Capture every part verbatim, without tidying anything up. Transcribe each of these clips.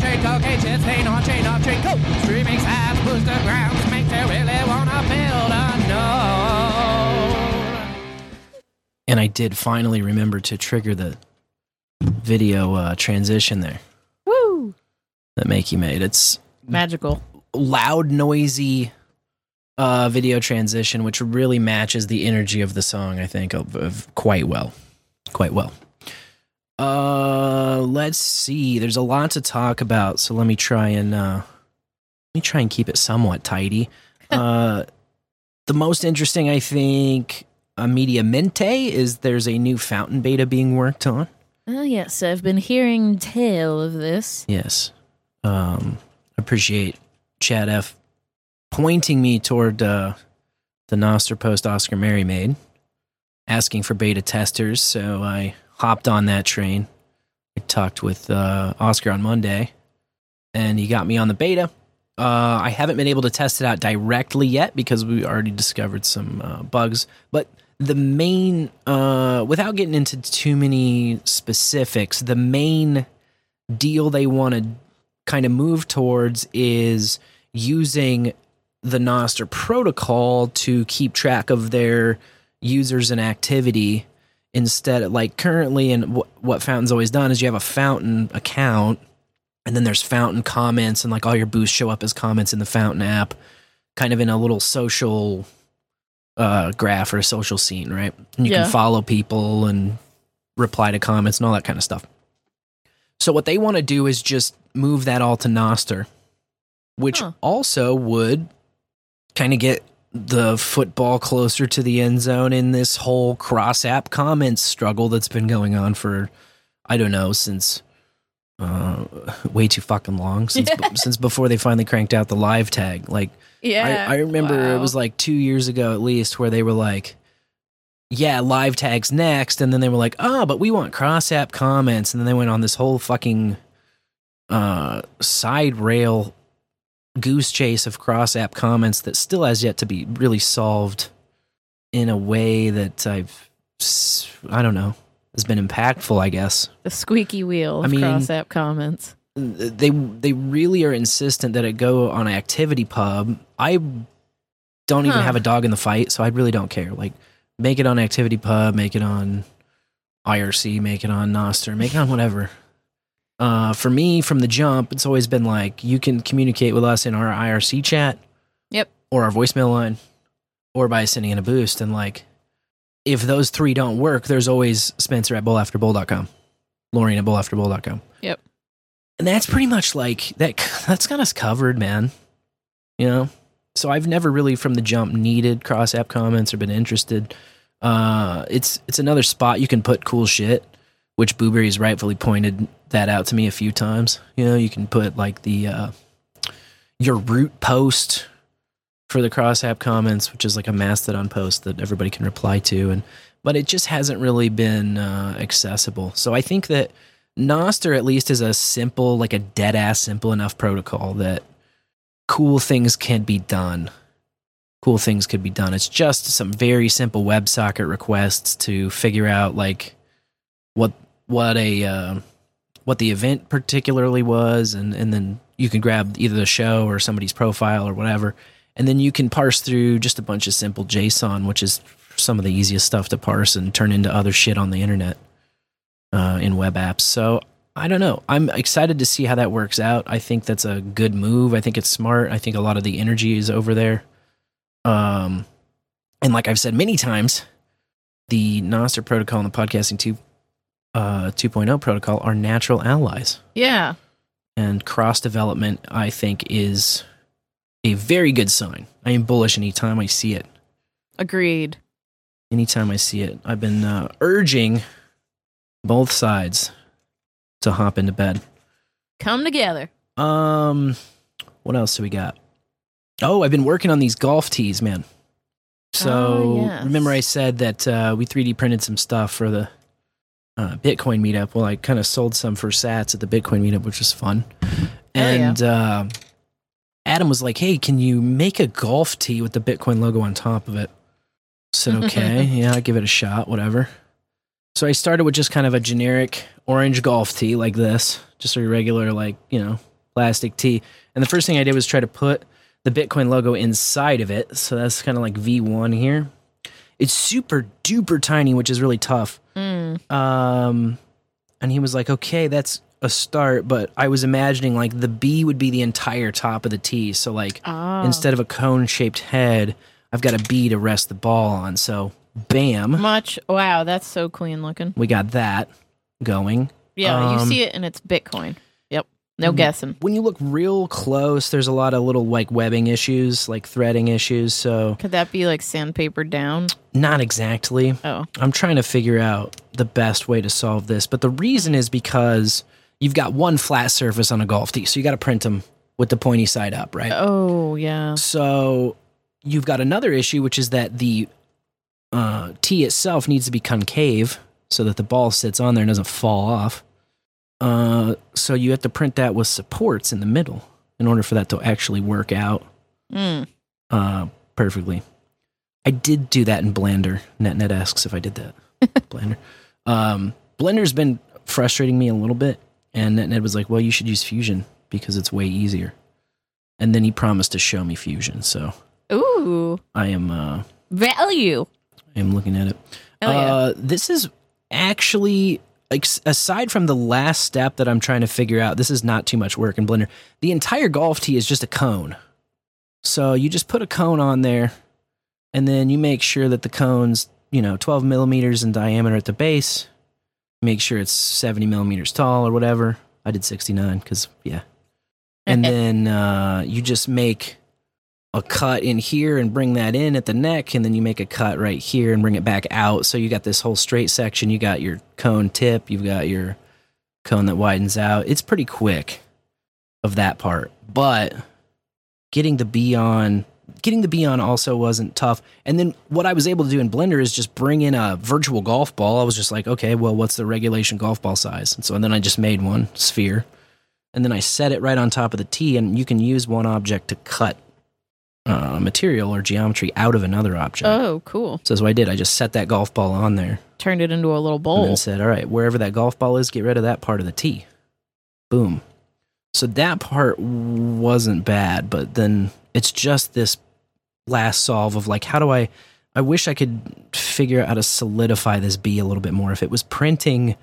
chain, cocaine, shit, stain on chain, off chain, go. Streaming sides, booster grounds, makes you really wanna build a node. And I did finally remember to trigger the video uh, transition there. Woo! That Makey made. It's magical. Loud, noisy uh, video transition, which really matches the energy of the song, I think, of, of quite well. Quite well. Uh, let's see. There's a lot to talk about, so let me try and uh, let me try and keep it somewhat tidy. uh, the most interesting, I think, immediatamente is there's a new fountain beta being worked on. Oh yes, I've been hearing tale of this. Yes, um, appreciate Chad F pointing me toward uh, the Nostr post Oscar Mary made, asking for beta testers. So I hopped on that train. I talked with uh, Oscar on Monday, and he got me on the beta. Uh, I haven't been able to test it out directly yet because we already discovered some uh, bugs. But the main, uh, without getting into too many specifics, the main deal they want to kind of move towards is using the Nostr protocol to keep track of their users and activity. Instead, like currently, and w- what Fountain's always done is you have a Fountain account, and then there's Fountain comments, and like all your boosts show up as comments in the Fountain app, kind of in a little social uh, graph or a social scene, right? And you Yeah. can follow people and reply to comments and all that kind of stuff. So what they want to do is just move that all to Nostr, which Huh. also would kind of get the football closer to the end zone in this whole cross-app comments struggle that's been going on for, I don't know, since uh, way too fucking long, since since before they finally cranked out the live tag. Like, Yeah. I, I remember Wow. it was like two years ago at least where they were like, yeah, live tag's next, and then they were like, oh, but we want cross-app comments, and then they went on this whole fucking uh, side rail goose chase of cross-app comments that still has yet to be really solved in a way that I've, I don't know, has been impactful, I guess. The squeaky wheel of I mean- cross-app comments. They they really are insistent that it go on Activity Pub. I don't even Huh. have a dog in the fight, so I really don't care. Like, make it on Activity Pub, make it on I R C, make it on Nostr, make it on whatever. Uh, for me, from the jump, it's always been like, you can communicate with us in our I R C chat. Yep. Or our voicemail line. Or by sending in a boost. And like, if those three don't work, there's always Spencer at bowl after bowl dot com. Lorraine at bowl after bowl dot com. Yep. And that's pretty much like, that. that's got us covered, man. You know? So I've never really from the jump needed cross-app comments or been interested. Uh, it's it's another spot you can put cool shit, which Booberry's rightfully pointed that out to me a few times. You know, you can put like the uh, your root post for the cross-app comments, which is like a Mastodon post that everybody can reply to, and but it just hasn't really been uh, accessible. So I think that Nostr at least is a simple, like a dead-ass simple enough protocol that cool things can be done. Cool things could be done. It's just some very simple WebSocket requests to figure out like what what a uh, what the event particularly was, and, and then you can grab either the show or somebody's profile or whatever, and then you can parse through just a bunch of simple JSON, which is some of the easiest stuff to parse and turn into other shit on the internet uh, in web apps. So I don't know. I'm excited to see how that works out. I think that's a good move. I think it's smart. I think a lot of the energy is over there. Um, and like I've said many times, the Nostr protocol and the podcasting two, uh, two point oh protocol are natural allies. Yeah. And cross development, I think, is a very good sign. I am bullish anytime I see it. Agreed. Anytime I see it. I've been uh, urging both sides to hop into bed. Come together. Um, what else do we got? Oh, I've been working on these golf tees, man. So Oh, yes. remember I said that uh, we three D printed some stuff for the uh, Bitcoin meetup. Well, I kind of sold some for sats at the Bitcoin meetup, which was fun. And uh, Adam was like, hey, can you make a golf tee with the Bitcoin logo on top of it? I said, okay, yeah, I'll give it a shot, whatever. So I started with just kind of a generic orange golf tee like this, just a regular, like, you know, plastic tee. And the first thing I did was try to put the Bitcoin logo inside of it. So that's kind of like V one here. It's super duper tiny, which is really tough. Mm. Um, and he was like, okay, that's a start. But I was imagining like the B would be the entire top of the tee. So like Oh. instead of a cone shaped head, I've got a B to rest the ball on. So bam, Much. Wow, that's so clean looking. we got that going. Yeah, you Um, see it and it's Bitcoin. Yep. No guessing. When you look real close, there's a lot of little like webbing issues, like threading issues. So Could that be like sandpaper down? not exactly. Oh. I'm trying to figure out the best way to solve this. But the reason is because you've got one flat surface on a golf tee. So you got to print them with the pointy side up, right? Oh, yeah. So you've got another issue, which is that the uh, tee itself needs to be concave so that the ball sits on there and doesn't fall off. Uh, so you have to print that with supports in the middle in order for that to actually work out Mm. uh, perfectly. I did do that in Blender. NetNet asks if I did that. Blender. Um, Blender's been frustrating me a little bit, and NetNet was like, well, you should use Fusion because it's way easier. And then he promised to show me Fusion, so Ooh. I am uh, Value. I am looking at it. Hell yeah. Uh, this is actually, like, s- aside from the last step that I'm trying to figure out, this is not too much work in Blender. The entire golf tee is just a cone. So you just put a cone on there, and then you make sure that the cone's, you know, twelve millimeters in diameter at the base. Make sure it's seventy millimeters tall or whatever. I did sixty-nine because, yeah. And then uh, you just make a cut in here and bring that in at the neck, and then you make a cut right here and bring it back out. So you got this whole straight section. You got your cone tip. You've got your cone that widens out. It's pretty quick of that part. But getting the B on, getting the B on also wasn't tough. And then what I was able to do in Blender is just bring in a virtual golf ball. I was just like, okay, well, what's the regulation golf ball size? And so and then I just made one sphere. And then I set it right on top of the tee, and you can use one object to cut uh, material or geometry out of another object. Oh, cool. So that's what I did. I just set that golf ball on there Turned it into a little and bowl. then said, all right, wherever that golf ball is, get rid of that part of the tee. Boom. So that part wasn't bad, but then it's just this last solve of like, how do I, I wish I could figure out how to solidify this B a little bit more. If it was printing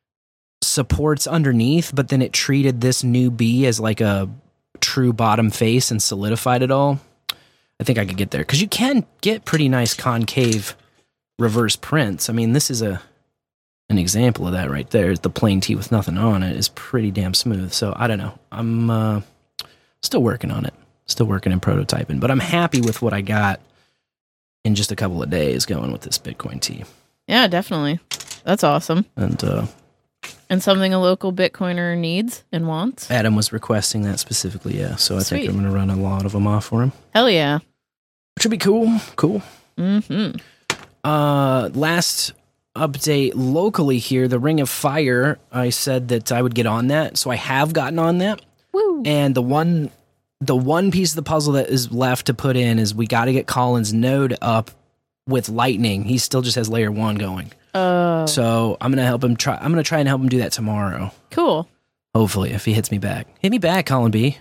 supports underneath, but then it treated this new B as like a true bottom face and solidified it all, I think I could get there. Because you can get pretty nice concave reverse prints. I mean, this is a an example of that right there. The plain tee with nothing on it is pretty damn smooth. So I don't know. I'm uh, still working on it. Still working and prototyping. But I'm happy with what I got in just a couple of days going with this Bitcoin tee. Yeah, definitely. That's awesome. And uh, And something a local Bitcoiner needs and wants. Adam was requesting that specifically, yeah. So I Sweet. think I'm going to run a lot of them off for him. Hell yeah. Which would be cool. Cool. Mm-hmm. Uh, last update locally here, the Ring of Fire, I said that I would get on that. So I have gotten on that. Woo. And the one the one piece of the puzzle that is left to put in is we got to get Colin's node up with Lightning. He still just has layer one going. Oh, So I'm gonna help him try. I'm gonna try and help him do that tomorrow. cool. Hopefully, if he hits me back, hit me back, Colin B.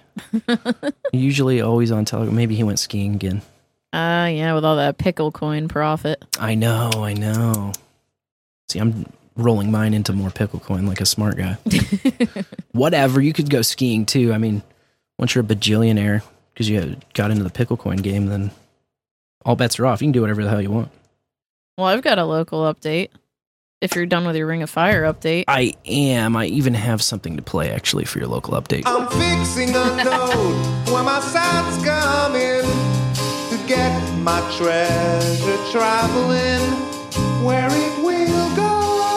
Usually always on Telegram. Maybe he went skiing again. Ah, uh, yeah, with all that pickle coin profit. I know, I know. See, I'm rolling mine into more pickle coin like a smart guy. Whatever, you could go skiing too. I mean, once you're a bajillionaire because you got into the pickle coin game, then all bets are off. You can do whatever the hell you want. Well, I've got a local update. If you're done with your Ring of Fire update. I am. I even have something to play actually for your local update. I'm fixing a node where my sats come in to get my treasure traveling where it will go.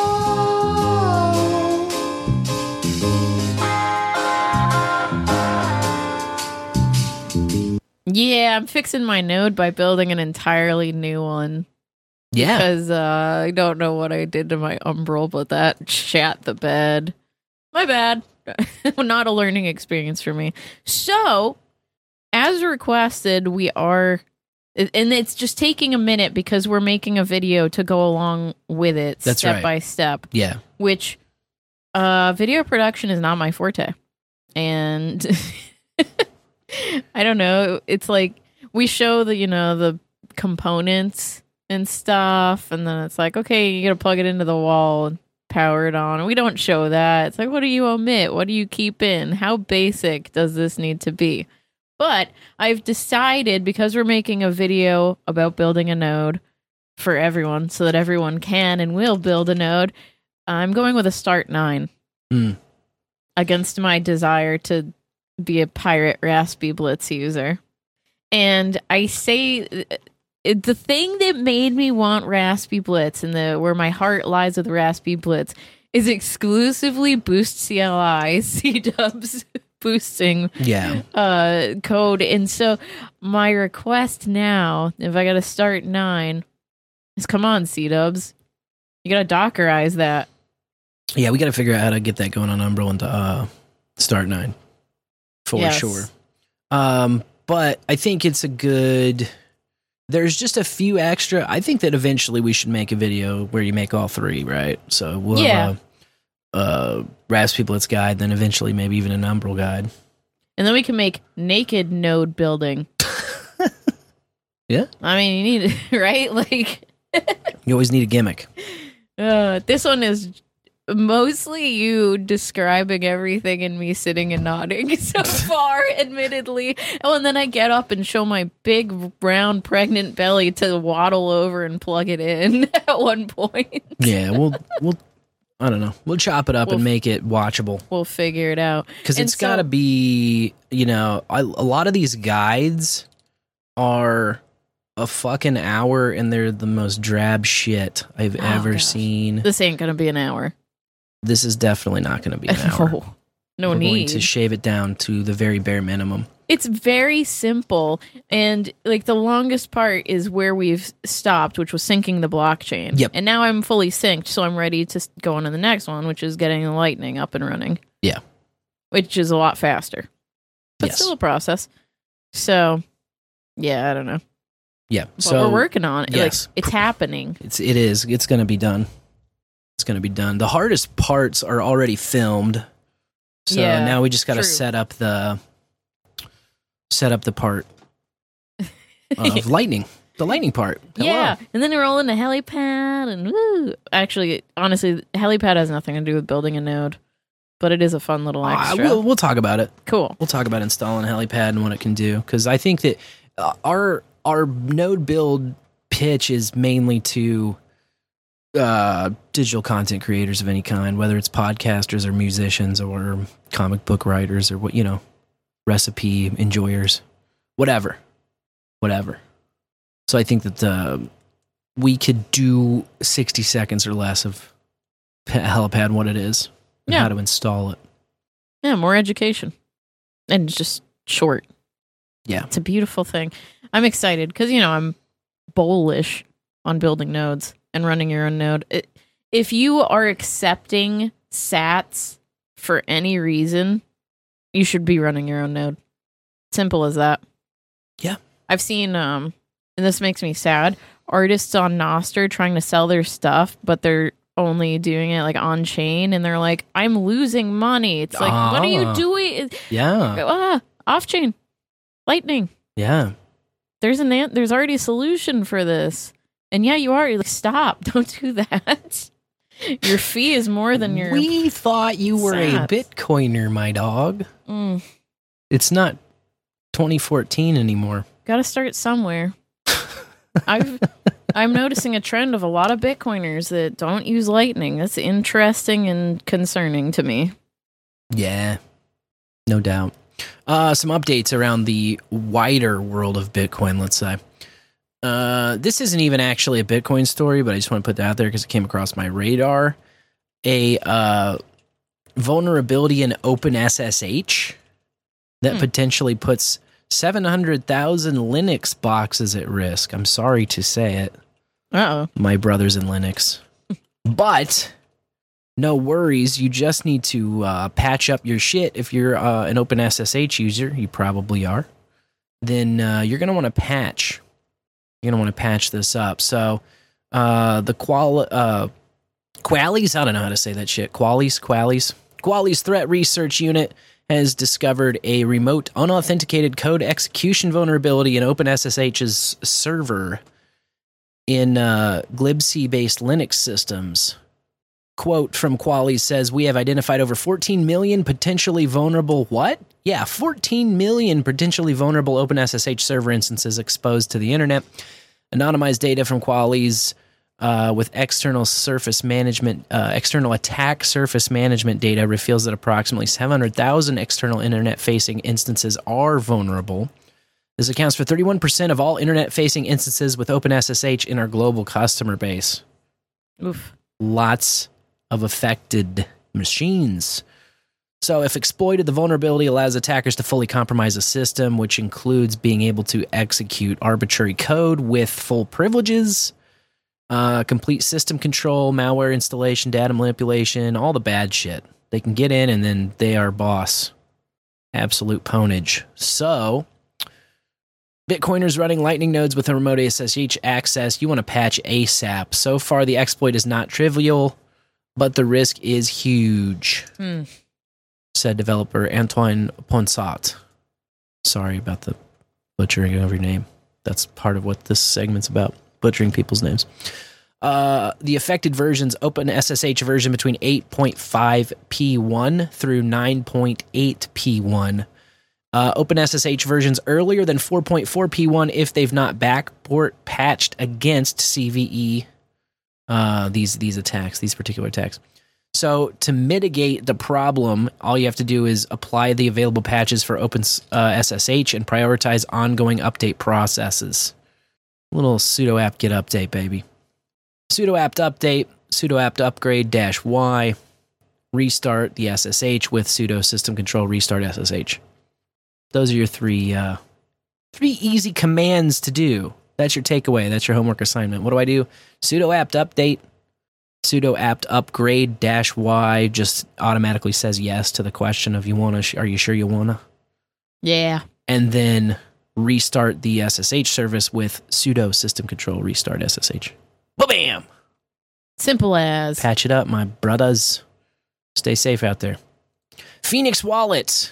Yeah, I'm fixing my node by building an entirely new one. Yeah. Because uh, I don't know what I did to my Umbral, but that shat the bed. My bad. Not a learning experience for me. So, as requested, we are, and it's just taking a minute because we're making a video to go along with it, That's step right. by step. Yeah. Which, uh, video production is not my forte. and I don't know. It's like we show the, you know, the components and stuff, and then it's like, okay, you gotta plug it into the wall and power it on. We don't show that. It's like, what do you omit? What do you keep in? How basic does this need to be? But I've decided, because we're making a video about building a node for everyone so that everyone can and will build a node, I'm going with a Start nine Mm. against my desire to be a pirate Raspberry-Blitz user. And I say it, the thing that made me want Raspberry-Blitz and the where my heart lies with Raspberry-Blitz is exclusively Boost C L I, C-dubs boosting Yeah. uh, code. And so my request now, if I got to Start nine, is come on, C-dubs. You got to Dockerize that. Yeah, we got to figure out how to get that going on Umbrel and uh, Start nine. For Yes. sure. Um, but I think it's a good... There's just a few extra... I think that eventually we should make a video where you make all three, right? So we'll Yeah. have a, a Raspberry-Blitz guide, then eventually maybe even an Umbrel guide. And then we can make naked node building. Yeah. I mean, you need, right? Like, You always need a gimmick. uh, this one is mostly you describing everything and me sitting and nodding so far, admittedly. Oh, and then I get up and show my big, round, pregnant belly to waddle over and plug it in at one point. Yeah, we'll... we'll I don't know. We'll chop it up We'll and f- make it watchable. We'll figure it out. Because And it's so- got to be, you know, I, a lot of these guides are a fucking hour and they're the most drab shit I've Oh, ever gosh. seen. This ain't going to be an hour. This is definitely not going to be an hour. No, no We're going need. to shave it down to the very bare minimum. It's very simple, and like the longest part is where we've stopped, which was syncing the blockchain. Yep. And now I'm fully synced, so I'm ready to s- go on to the next one, which is getting the Lightning up and running. Yeah. Which is a lot faster, but Yes. still a process. So, yeah, I don't know, Yeah. but so we're working on it. yes. Like, it's happening. It's it is. It's going to be done. It's going to be done. The hardest parts are already filmed. So Yeah, now we just got to true. set up the set up the part of lightning. The lightning part. Hello. Yeah, and then roll in the helipad and woo. Actually, honestly, helipad has nothing to do with building a node, but it is a fun little Uh, extra. we'll we'll talk about it. Cool. We'll talk about installing a helipad and what it can do, because I think that uh, our our node build pitch is mainly to uh, digital content creators of any kind, whether it's podcasters or musicians or comic book writers or what, you know, recipe enjoyers, whatever, whatever. So I think that uh, we could do sixty seconds or less of p- helipad, what it is, and Yeah. how to install it. Yeah, more education. And just short. Yeah. It's a beautiful thing. I'm excited because, you know, I'm bullish on building nodes and running your own node. It, if you are accepting sats for any reason, you should be running your own node. Simple as that. Yeah. I've seen, um, and this makes me sad, artists on Nostr trying to sell their stuff, but they're only doing it like on chain, and they're like, I'm losing money. It's like, what are you Ah. doing? Yeah. Ah, off chain, Lightning. Yeah. There's an an- there's already a solution for this, and yeah, you are. You're like, stop! Don't do that. Your fee is more than your. We thought you were sats. a Bitcoiner, my dog. Mm, It's not twenty fourteen anymore. Got to start somewhere. I've I'm noticing a trend of a lot of Bitcoiners that don't use Lightning. That's interesting and concerning to me. Yeah, no doubt. Uh, some updates around the wider world of Bitcoin, let's say. Uh, this isn't even actually a Bitcoin story, but I just want to put that out there because it came across my radar. A uh, vulnerability in OpenSSH that Hmm. potentially puts seven hundred thousand Linux boxes at risk. I'm sorry to say it, Uh oh. my brothers in Linux. But no worries. You just need to uh, patch up your shit. If you're uh, an OpenSSH user, you probably are. Then uh, you're going to want to patch. You're going to want to patch this up. So uh, the qual uh, Qualies, I don't know how to say that shit. Qualies, Qualies, Qualys Threat Research Unit has discovered a remote unauthenticated code execution vulnerability in OpenSSH's server in uh, glibc-based Linux systems. Quote from Qualys says, we have identified over fourteen million potentially vulnerable, what? Yeah, fourteen million potentially vulnerable OpenSSH server instances exposed to the internet. Anonymized data from Qualys uh, with external surface management, uh, external attack surface management data reveals that approximately seven hundred thousand external internet-facing instances are vulnerable. This accounts for thirty-one percent of all internet-facing instances with OpenSSH in our global customer base. Oof. Lots of affected machines. So if exploited, the vulnerability allows attackers to fully compromise a system, which includes being able to execute arbitrary code with full privileges, uh, complete system control, malware installation, data manipulation, all the bad shit. They can get in and then they are boss. Absolute ponage. So Bitcoiners running Lightning nodes with a remote S S H access, you want to patch ASAP. So far, the exploit is not trivial, but the risk is huge, Hmm. said developer Antoine Ponsat. Sorry about the butchering of your name. That's part of what this segment's about, butchering people's names. Uh, the affected versions, OpenSSH version between eight point five P one through nine point eight P one. Uh, OpenSSH versions earlier than four point four P one if they've not backport patched against C V E, uh, these these attacks, these particular attacks. So to mitigate the problem, all you have to do is apply the available patches for OpenSSH and prioritize ongoing update processes. Little sudo apt get update, baby. Sudo apt update, sudo apt upgrade dash Y, restart the S S H with sudo system control restart S S H. Those are your three uh, three easy commands to do. That's your takeaway. That's your homework assignment. What do I do? Sudo apt update, sudo apt upgrade dash Y just automatically says yes to the question of you wanna. Are you sure you wanna? Yeah. And then restart the S S H service with sudo system control restart S S H. Ba-bam! Simple as. Patch it up, my brothers. Stay safe out there. Phoenix Wallet.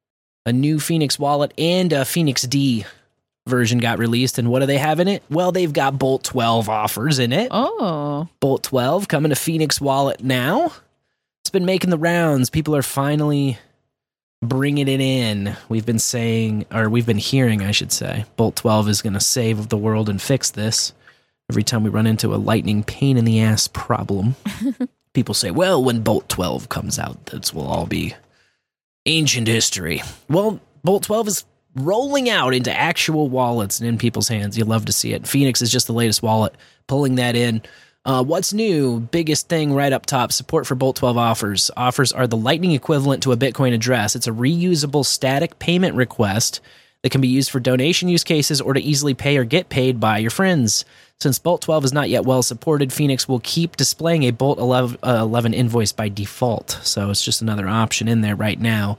A new Phoenix Wallet and a Phoenix D version got released. And what do they have in it? Well, they've got Bolt twelve offers in it. Oh. Bolt twelve coming to Phoenix Wallet now. It's been making the rounds. People are finally bringing it in. We've been saying, or we've been hearing, I should say, Bolt twelve is going to save the world and fix this. Every time we run into a lightning pain in the ass problem, people say, well, when Bolt twelve comes out, this will all be ancient history. Well, Bolt twelve is rolling out into actual wallets and in people's hands. You'll love to see it. Phoenix is just the latest wallet, pulling that in. Uh, what's new? Biggest thing right up top, support for Bolt twelve offers. Offers are the Lightning equivalent to a Bitcoin address. It's a reusable static payment request that can be used for donation use cases or to easily pay or get paid by your friends. Since Bolt twelve is not yet well supported, Phoenix will keep displaying a Bolt eleven invoice by default. So it's just another option in there right now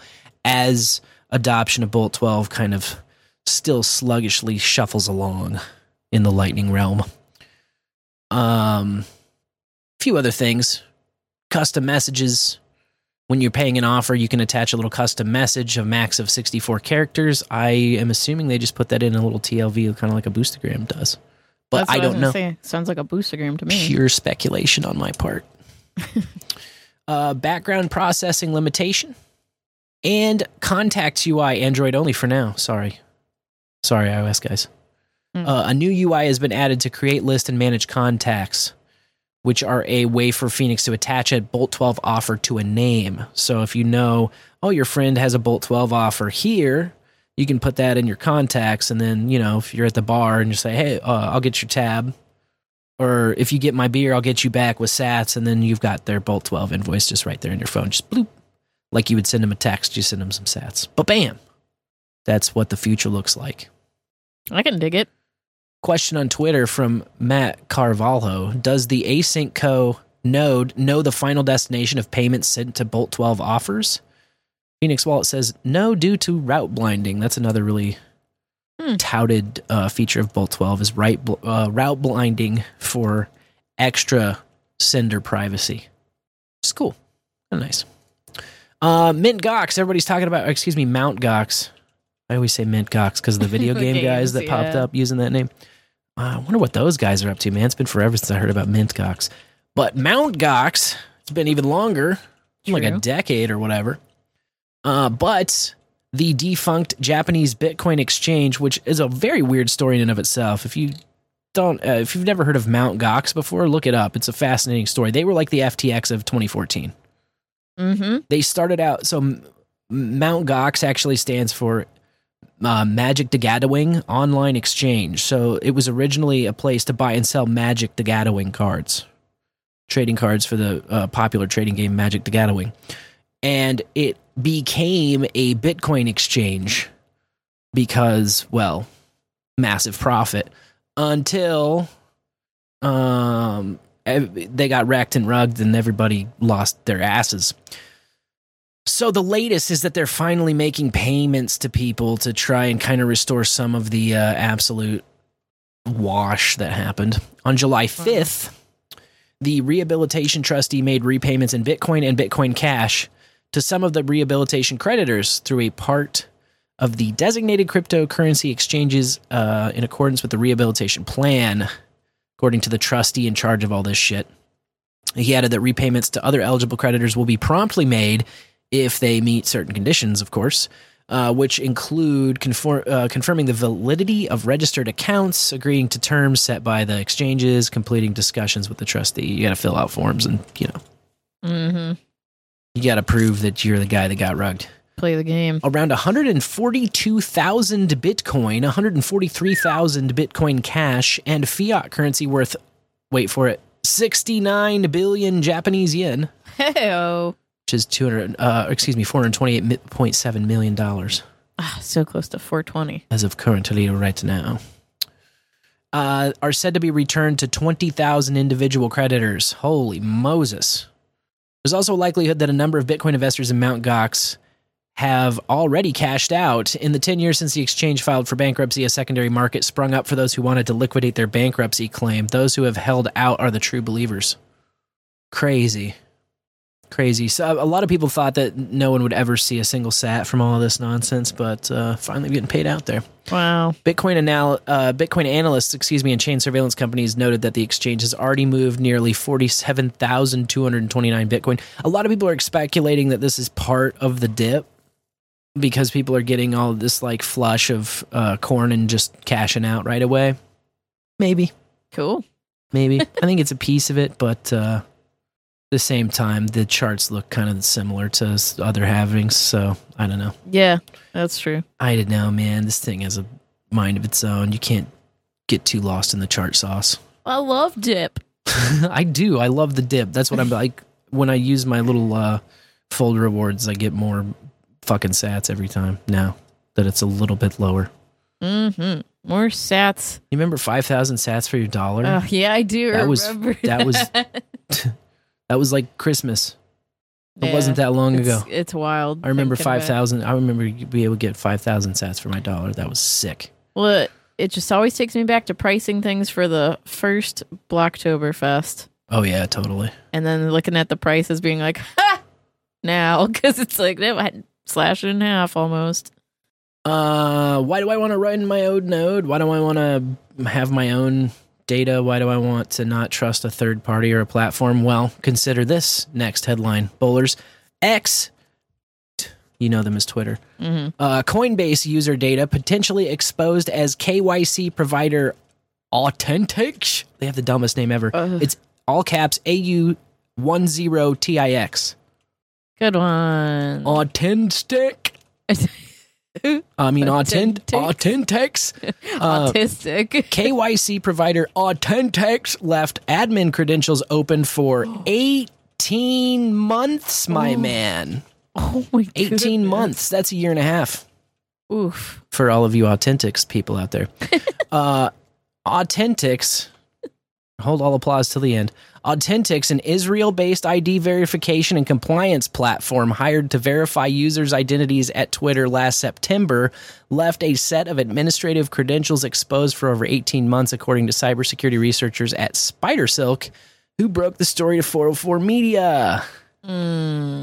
as adoption of Bolt twelve kind of still sluggishly shuffles along in the Lightning realm. Um, a few other things. Custom messages. When you're paying an offer, you can attach a little custom message, a max of sixty-four characters. I am assuming they just put that in a little T L V, kind of like a Boostagram does. But That's I what don't was know. gonna say. Sounds like a boostergram to me. Pure speculation on my part. uh, background processing limitation. And Contacts U I, Android only for now. Sorry. Sorry, iOS guys. Mm. Uh, a new U I has been added to create, list, and manage contacts, which are a way for Phoenix to attach a Bolt twelve offer to a name. So if you know, oh, your friend has a Bolt twelve offer here, you can put that in your contacts, and then, you know, if you're at the bar and you say, hey, uh, I'll get your tab, or if you get my beer, I'll get you back with sats, and then you've got their Bolt twelve invoice just right there in your phone. Just bloop. Like you would send them a text, you send them some sats. But bam! That's what the future looks like. I can dig it. Question on Twitter from Matt Carvalho. Does the AsyncCo node know the final destination of payments sent to Bolt twelve offers? Phoenix Wallet says no, due to route blinding. That's another really hmm. touted uh, feature of Bolt twelve is right, uh, route blinding for extra sender privacy. It's cool. Kind of nice. Uh, Mint Gox. Everybody's talking about, excuse me, Mount Gox. I always say Mint Gox because of the video game Games, guys that yeah. popped up using that name. Uh, I wonder what those guys are up to, man. It's been forever since I heard about Mint Gox. But Mount Gox, it's been even longer, like a True. decade or whatever. Uh, but the defunct Japanese Bitcoin exchange, which is a very weird story in and of itself. If you don't, uh, if you've never heard of Mount Gox before, look it up. It's a fascinating story. They were like the F T X of twenty fourteen. Mm-hmm. They started out, so M- Mount Gox actually stands for uh, Magic the Gathering Online Exchange. So it was originally a place to buy and sell Magic the Gathering cards, trading cards for the uh, popular trading game Magic the Gathering. And it became a Bitcoin exchange because, well, massive profit until um, they got wrecked and rugged and everybody lost their asses. So the latest is that they're finally making payments to people to try and kind of restore some of the uh, absolute wash that happened. On July fifth, the rehabilitation trustee made repayments in Bitcoin and Bitcoin Cash to some of the rehabilitation creditors through a part of the designated cryptocurrency exchanges uh, in accordance with the rehabilitation plan, according to the trustee in charge of all this shit. He added that repayments to other eligible creditors will be promptly made if they meet certain conditions, of course, uh, which include conform, uh, confirming the validity of registered accounts, agreeing to terms set by the exchanges, completing discussions with the trustee. You got to fill out forms and, you know, Mm-hmm. you got to prove that you're the guy that got rugged. Play the game. Around one hundred forty-two thousand Bitcoin, one hundred forty-three thousand Bitcoin Cash, and fiat currency worth, wait for it, sixty-nine billion Japanese yen, Hey-oh. which is two hundred, uh, excuse me, four hundred twenty-eight point seven million dollars Ah, so close to four twenty. as of currently right now. Uh, are said to be returned to twenty thousand individual creditors. Holy Moses. There's also a likelihood that a number of Bitcoin investors in Mount Gox have already cashed out. In the ten years since the exchange filed for bankruptcy, a secondary market sprung up for those who wanted to liquidate their bankruptcy claim. Those who have held out are the true believers. Crazy. Crazy. So a lot of people thought that no one would ever see a single sat from all of this nonsense, but uh, finally getting paid out there. Wow. Bitcoin anal- uh, Bitcoin analysts, excuse me, and chain surveillance companies noted that the exchange has already moved nearly forty-seven thousand two hundred twenty-nine Bitcoin. A lot of people are speculating that this is part of the dip because people are getting all of this like flush of uh, corn and just cashing out right away. Maybe, Cool. maybe. I think it's a piece of it, but uh, at the same time, the charts look kind of similar to s- other halvings, so I don't know. Yeah, that's true. I don't know, man. This thing has a mind of its own. You can't get too lost in the chart sauce. I love dip. I do. I love the dip. That's what I'm like. When I use my little uh, fold rewards, I get more fucking sats every time now that it's a little bit lower. Mm-hmm. More sats. You remember five thousand sats for your dollar? Oh, yeah, I do That was- remember that was- that. That was like Christmas. It Yeah, wasn't that long it's, ago. It's wild. I remember thinking five about it. thousand. I remember you'd be able to get five thousand sats for my dollar. That was sick. Well, it, it just always takes me back to pricing things for the first Blocktoberfest. Oh, yeah, totally. And then looking at the prices being like, ha! Now, because it's like, they had slashed it in half almost. Uh, why do I want to run my own node? Why do I want to have my own data? Why do I want to not trust a third party or a platform? Well, consider this next headline. Bowlers. X, you know them as Twitter. Mm-hmm. Uh, Coinbase user data potentially exposed as K Y C provider Authentix. They have the dumbest name ever. Ugh. It's all caps A U ten T I X. Good one. Authentic. I mean, Authent- Authentix. Authentix. Uh, Autistic. K Y C provider Authentix left admin credentials open for eighteen months, my Oh. man. Oh my god. eighteen months. That's a year and a half Oof. for all of you Authentix people out there. uh, Authentix, hold all applause till the end. Authentix, an Israel-based I D verification and compliance platform hired to verify users' identities at Twitter last September, left a set of administrative credentials exposed for over eighteen months, according to cybersecurity researchers at SpiderSilk, who broke the story to four oh four Media. Mm.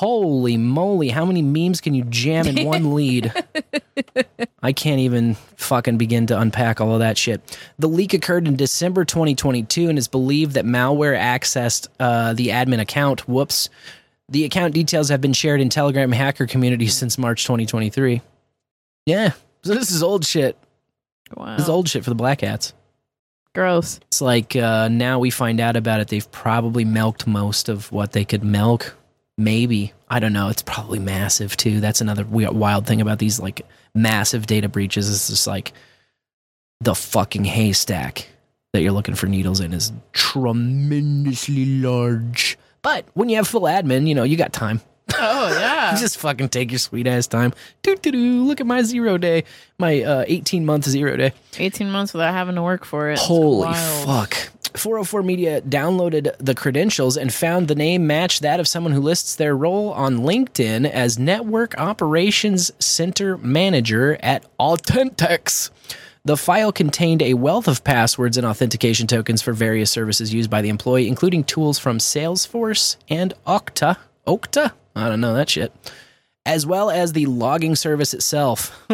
Holy moly, how many memes can you jam in one lead? I can't even fucking begin to unpack all of that shit. The leak occurred in December twenty twenty-two and is believed that malware accessed uh, the admin account. Whoops. The account details have been shared in Telegram hacker community since March twenty twenty-three. Yeah, so this is old shit. Wow. This is old shit for the Black Hats. Gross. It's like uh, now we find out about it, they've probably milked most of what they could milk. Maybe. I don't know. It's probably massive, too. That's another wild thing about these, like, massive data breaches. It's just like the fucking haystack that you're looking for needles in is tremendously large. But when you have full admin, you know, you got time. Oh, yeah. You just fucking take your sweet ass time. Doo doo doo. Look at my zero day. My uh, eighteen month zero day. eighteen months without having to work for it. It's Holy wild. fuck. four oh four Media downloaded the credentials and found the name matched that of someone who lists their role on LinkedIn as Network Operations Center Manager at Autentex. The file contained a wealth of passwords and authentication tokens for various services used by the employee, including tools from Salesforce and Okta. Okta? I don't know that shit. As well as the logging service itself.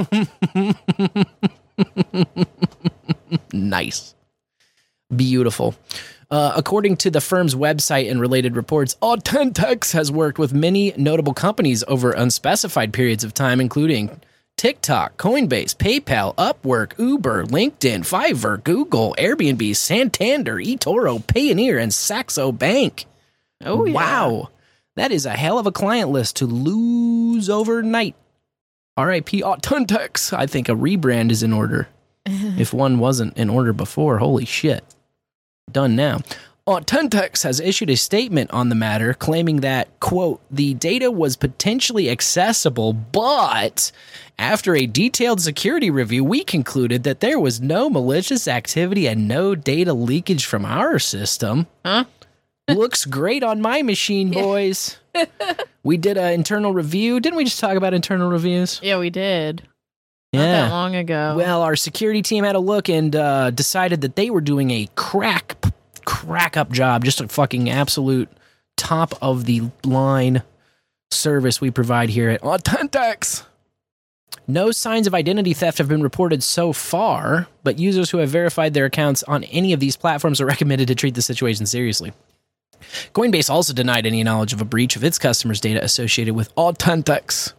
Nice. Beautiful. Uh, according to the firm's website and related reports, Autentex has worked with many notable companies over unspecified periods of time, including TikTok, Coinbase, PayPal, Upwork, Uber, LinkedIn, Fiverr, Google, Airbnb, Santander, eToro, Payoneer, and Saxo Bank. Oh, yeah. Wow. That is a hell of a client list to lose overnight. R I P Autentex. I think a rebrand is in order. If one wasn't in order before, holy shit. Done now. Autentex has issued a statement on the matter claiming that, quote, the data was potentially accessible, but after a detailed security review, we concluded that there was no malicious activity and no data leakage from our system. Huh? Looks great on my machine, boys. We did an internal review. Didn't we just talk about internal reviews? Yeah, we did. Not Yeah. that long ago. Well, our security team had a look and uh, decided that they were doing a crack, crack up job, just a fucking absolute top of the line service we provide here at Autentex. No signs of identity theft have been reported so far, but users who have verified their accounts on any of these platforms are recommended to treat the situation seriously. Coinbase also denied any knowledge of a breach of its customers' data associated with Autentex.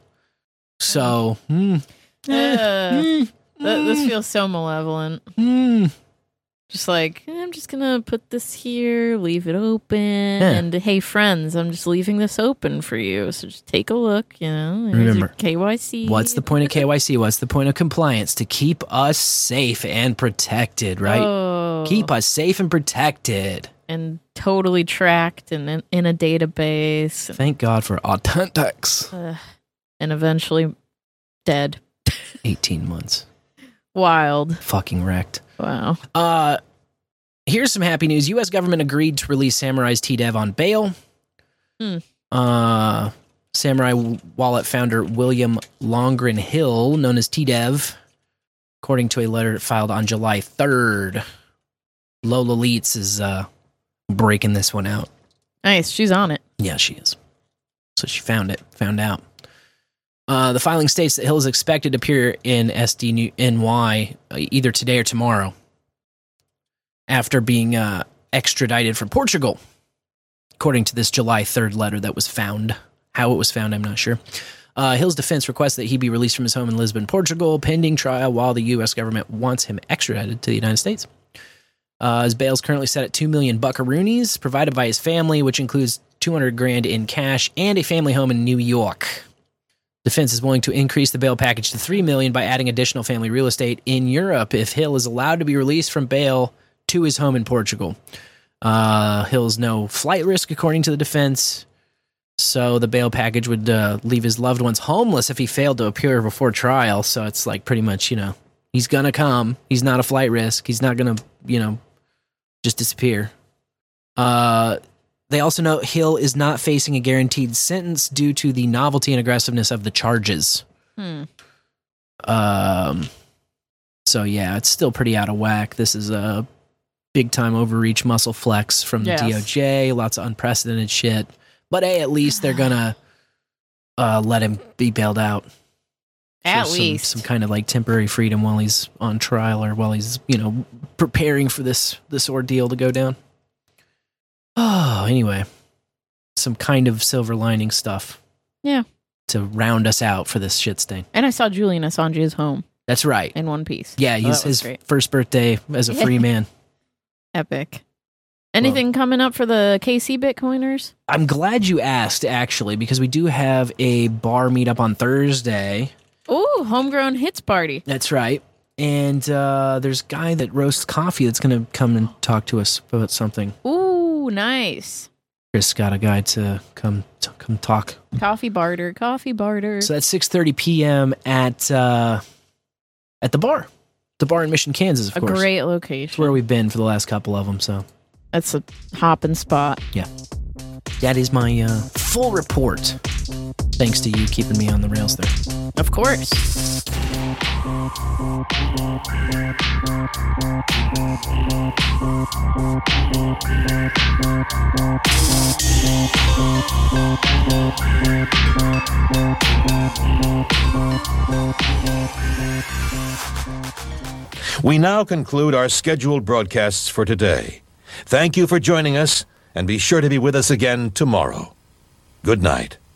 So, hmm. Uh, th- this feels so malevolent. Mm. Just like, eh, I'm just gonna put this here, leave it open, and hey, friends, I'm just leaving this open for you. So just take a look, you know. There's Remember, your K Y C. What's the point of K Y C? What's the point of compliance? To keep us safe and protected, right? Oh, Keep us safe and protected. and totally tracked and in, in a database, Thank God for Autentex. uh, and eventually dead. eighteen months. Wild. Fucking wrecked. Wow. Uh, here's some happy news. U S government agreed to release Samurai's T-Dev on bail. Hmm. Uh, Samurai Wallet founder William Longren Hill, known as T-Dev, according to a letter filed on July third. Lola Leitz is uh, breaking this one out. Nice. She's on it. Yeah, she is. So she found it, found out. Uh, the filing states that Hill is expected to appear in S D N Y either today or tomorrow after being uh, extradited from Portugal, according to this July third letter that was found. How it was found, I'm not sure. Uh, Hill's defense requests that he be released from his home in Lisbon, Portugal, pending trial while the U S government wants him extradited to the United States. Uh, his bail is currently set at two million buckaroonies, provided by his family, which includes two hundred grand in cash and a family home in New York. Defense is willing to increase the bail package to three million dollars by adding additional family real estate in Europe if Hill is allowed to be released from bail to his home in Portugal. Uh, Hill's no flight risk, according to the defense, so the bail package would uh, leave his loved ones homeless if he failed to appear before trial. So it's like pretty much, you know, he's going to come. He's not a flight risk. He's not going to, you know, just disappear. Uh... They also note Hill is not facing a guaranteed sentence due to the novelty and aggressiveness of the charges. Hmm. Um. So yeah, it's still pretty out of whack. This is a big time overreach muscle flex from the Yes. D O J. Lots of unprecedented shit. But hey, at least they're gonna uh, let him be bailed out. At So some, least. some kind of like temporary freedom while he's on trial or while he's, you know, preparing for this this ordeal to go down. Oh, anyway, some kind of silver lining stuff. Yeah. To round us out for this shit stain. And I saw Julian Assange's home That's right. in one piece. Yeah, So he's that was his great. first birthday as a free man. Epic. Anything coming up for the K C Bitcoiners? I'm glad you asked, actually, because we do have a bar meetup on Thursday. Ooh, homegrown hits party. That's right. And uh, there's a guy that roasts coffee that's going to come and talk to us about something. Ooh, nice. Chris got a guy to come to come talk. Coffee barter, coffee barter. So that's six thirty p.m. at uh, at the bar. The bar in Mission, Kansas, of a course. great It's location. where we've been for the last couple of them, so... That's a hopping spot. Yeah. That is my uh, full report. Thanks to you keeping me on the rails there. Of course. We now conclude our scheduled broadcasts for today. Thank you for joining us, and be sure to be with us again tomorrow. Good night.